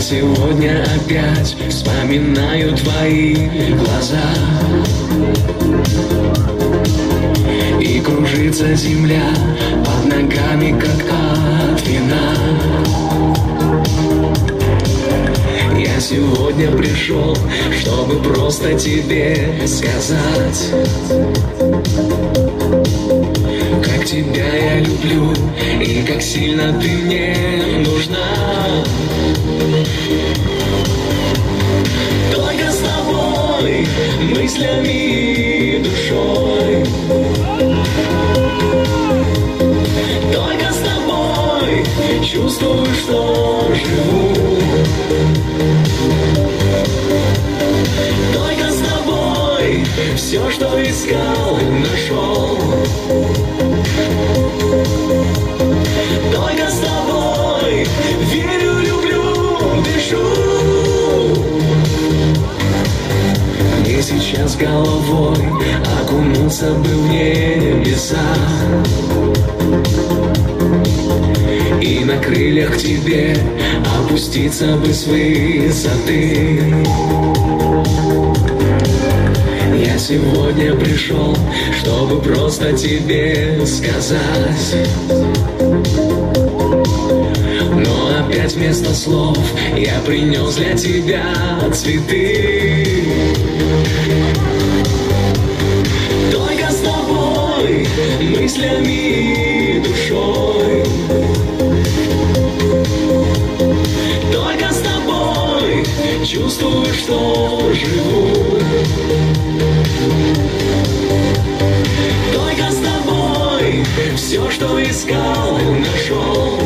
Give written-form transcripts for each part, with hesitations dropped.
сегодня опять вспоминаю твои глаза. И кружится земля под ногами, как от вина. Я сегодня пришел, чтобы просто тебе сказать, как тебя я люблю и как сильно ты мне нужна. Только с тобой, мыслями и душой. Только с тобой чувствую, что живу. Только с тобой все, что искал, нашел. Только с тобой верю, люблю, дышу. Мне сейчас головой окунуться бы в небеса и на крыльях тебе опуститься бы с высоты. Я сегодня пришел, чтобы просто тебе сказать, но опять вместо слов я принес для тебя цветы. Только с тобой, мыслями и душой. Только с тобой чувствую, что живу. Только с тобой все, что искал, нашел.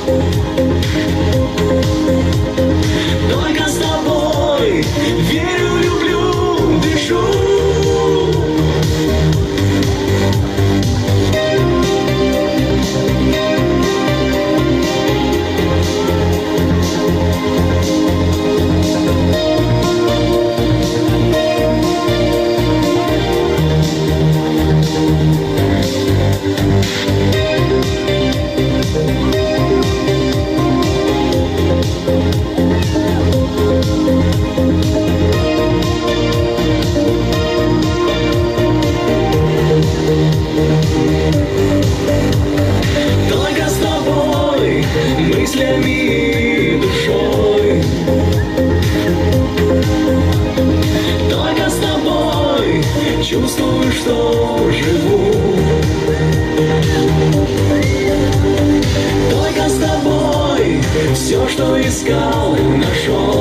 Только с тобой верю, люблю, дышу. Только с тобой, мыслями и душой. Только с тобой чувствую, что живу. Только с тобой все, что искал, нашел.